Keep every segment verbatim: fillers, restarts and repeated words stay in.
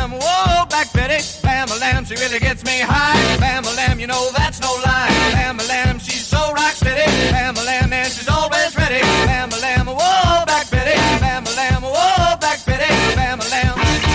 whoa, Black Betty, Bam-a-lam, she really gets me high. Bam-a-lam, you know that's no lie. Bam-a-lam, she's so rock steady. Bam-a-lam, and she's always ready. Bam-a-lam, whoa, Black Betty, Bam-a-lam, whoa, Black Betty, Bam-a-lam.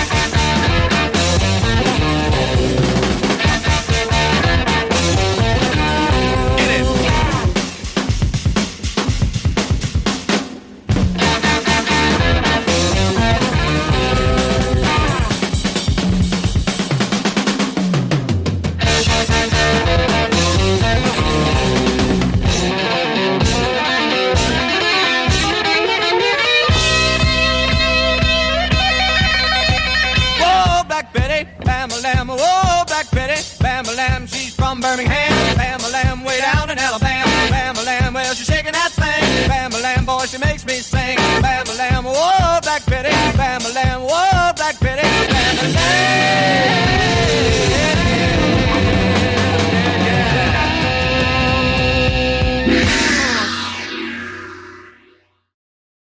Bam-a-lam, whoa, Black Betty, Bam-a-lam, she's from Birmingham. Bam-a-lam, way down in Alabama. Bam-a-lam, well, she's shaking that thing. Bam-a-lam, boy, she makes me sing. Bam-a-lam, whoa, Black Betty, Bam-a-lam.